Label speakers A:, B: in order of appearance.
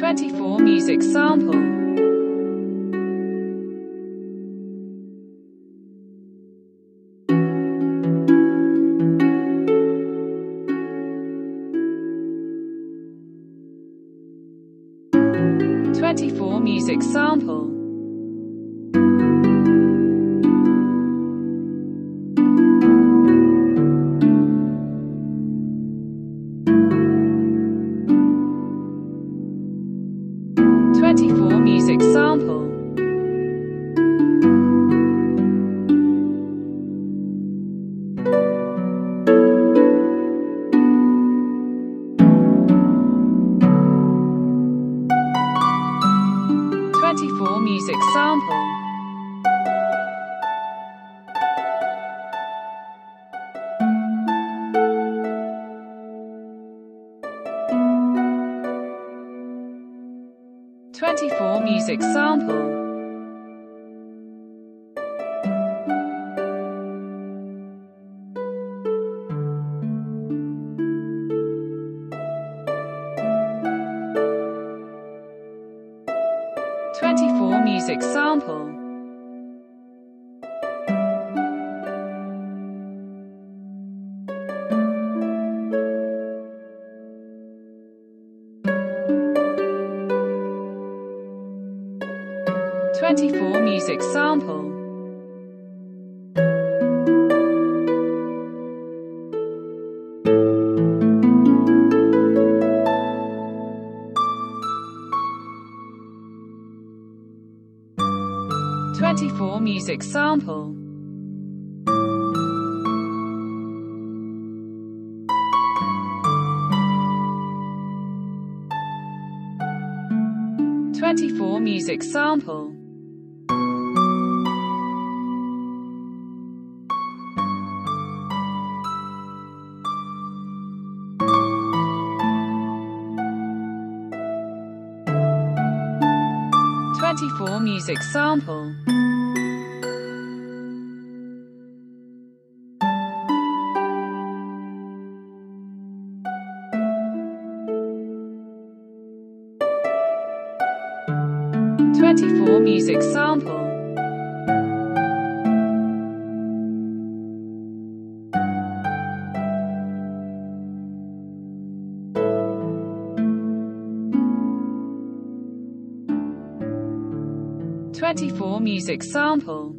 A: 24 music sample. 24 music sample. 24 music sample. 24 music sample. 24 music sample. 24 music sample. 24 music sample. 24 music sample. 24 music sample. 24 music sample. 24 music sample. 24 music sample.